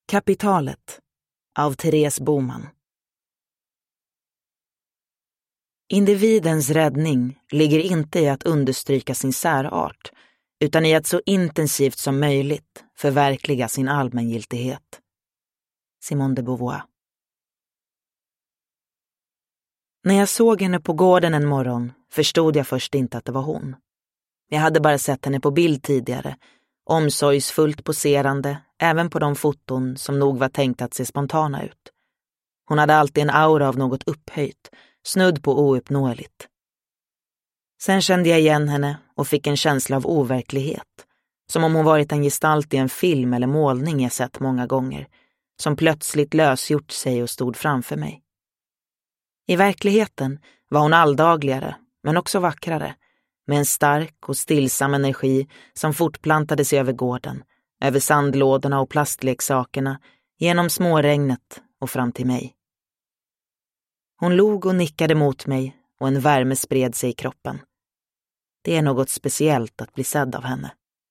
Kapitalet av Therese Boman. Individens räddning ligger inte i att understryka sin särart, utan i att så intensivt som möjligt förverkliga sin allmängiltighet. Simone de Beauvoir. När jag såg henne på gården en morgon förstod jag först inte att det var hon. Jag hade bara sett henne på bild tidigare, omsorgsfullt poserande, även på de foton som nog var tänkt att se spontana ut. Hon hade alltid en aura av något upphöjt, snudd på ouppnåeligt. Sen kände jag igen henne och fick en känsla av overklighet, som om hon varit en gestalt i en film eller målning jag sett många gånger, som plötsligt lösgjort sig och stod framför mig. I verkligheten var hon alldagligare, men också vackrare, med en stark och stillsam energi som fortplantade sig över gården, över sandlådorna och plastleksakerna, genom småregnet och fram till mig. Hon log och nickade mot mig och en värme spred sig i kroppen. Det är något speciellt att bli sedd av henne.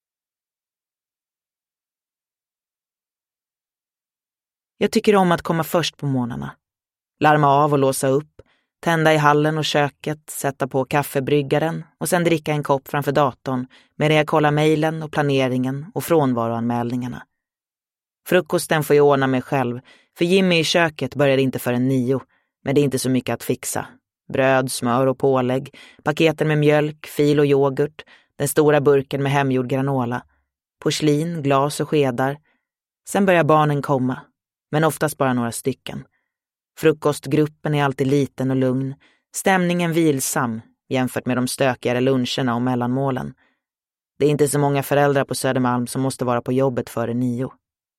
Jag tycker om att komma först på morgnarna. Larma av och låsa upp, tända i hallen och köket, sätta på kaffebryggaren och sen dricka en kopp framför datorn medan jag kollar mejlen och planeringen och frånvaroanmälningarna. Frukosten får jag ordna mig själv, för Jimmy i köket börjar inte förrän 9, men det är inte så mycket att fixa. Bröd, smör och pålägg, paketen med mjölk, fil och yoghurt, den stora burken med hemgjord granola, porslin, glas och skedar. Sen börjar barnen komma, men oftast bara några stycken. Frukostgruppen är alltid liten och lugn, stämningen vilsam jämfört med de stökigare luncherna och mellanmålen. Det är inte så många föräldrar på Södermalm som måste vara på jobbet före 9.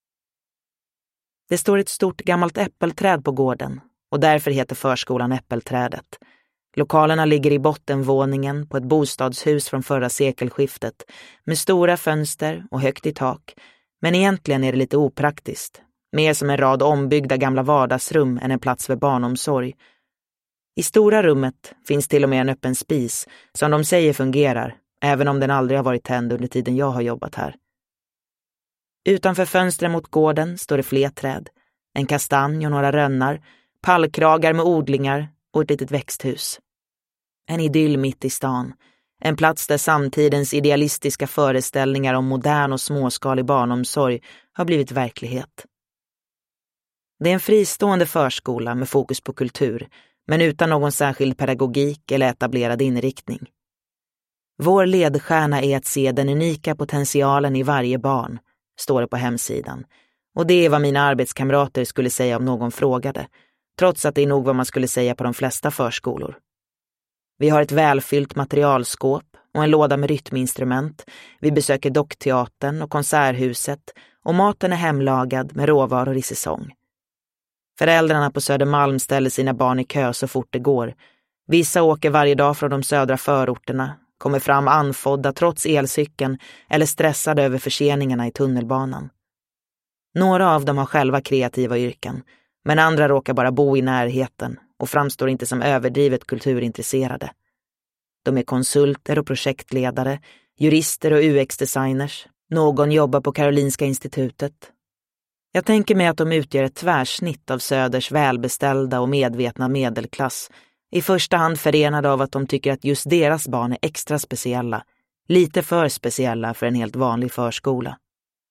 Det står ett stort gammalt äppelträd på gården och därför heter förskolan Äppelträdet. Lokalerna ligger i bottenvåningen på ett bostadshus från förra sekelskiftet med stora fönster och högt i tak, men egentligen är det lite opraktiskt. Mer som en rad ombyggda gamla vardagsrum än en plats för barnomsorg. I stora rummet finns till och med en öppen spis som de säger fungerar, även om den aldrig har varit tänd under tiden jag har jobbat här. Utanför fönstren mot gården står det fler träd, en kastanj och några rönnar, pallkragar med odlingar och ett litet växthus. En idyll mitt i stan, en plats där samtidens idealistiska föreställningar om modern och småskalig barnomsorg har blivit verklighet. Det är en fristående förskola med fokus på kultur, men utan någon särskild pedagogik eller etablerad inriktning. Vår ledstjärna är att se den unika potentialen i varje barn, står det på hemsidan. Och det är vad mina arbetskamrater skulle säga om någon frågade, trots att det är nog vad man skulle säga på de flesta förskolor. Vi har ett välfyllt materialskåp och en låda med rytminstrument. Vi besöker dockteatern och konserthuset och maten är hemlagad med råvaror i säsong. Föräldrarna på Södermalm ställer sina barn i kö så fort det går. Vissa åker varje dag från de södra förorterna, kommer fram anfodda trots elcykeln eller stressade över förseningarna i tunnelbanan. Några av dem har själva kreativa yrken, men andra råkar bara bo i närheten och framstår inte som överdrivet kulturintresserade. De är konsulter och projektledare, jurister och UX-designers. Någon jobbar på Karolinska institutet. Jag tänker mig att de utgör ett tvärsnitt av Söders välbeställda och medvetna medelklass, i första hand förenade av att de tycker att just deras barn är extra speciella, lite för speciella för en helt vanlig förskola.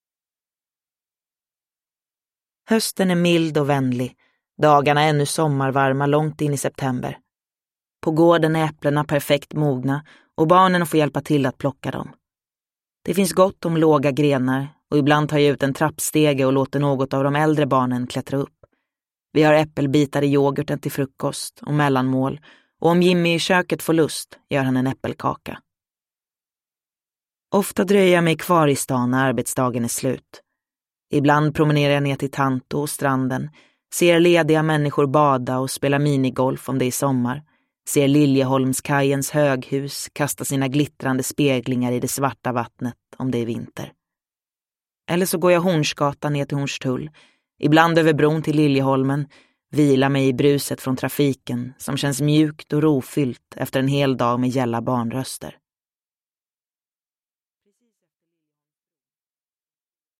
Hösten är mild och vänlig, dagarna är ännu sommarvarma långt in i september. På gården är äpplena perfekt mogna och barnen får hjälpa till att plocka dem. Det finns gott om låga grenar och ibland tar jag ut en trappstege och låter något av de äldre barnen klättra upp. Vi har äppelbitar i yoghurten till frukost och mellanmål och om Jimmy i köket får lust gör han en äppelkaka. Ofta dröjer jag mig kvar i stan när arbetsdagen är slut. Ibland promenerar jag ner till Tanto och stranden, ser lediga människor bada och spela minigolf om det är sommar, ser Liljeholmskajens höghus kasta sina glittrande speglingar i det svarta vattnet om det är vinter. Eller så går jag Hornsgatan ner till Hornstull, ibland över bron till Liljeholmen, vilar mig i bruset från trafiken som känns mjukt och rofyllt efter en hel dag med gälla barnröster.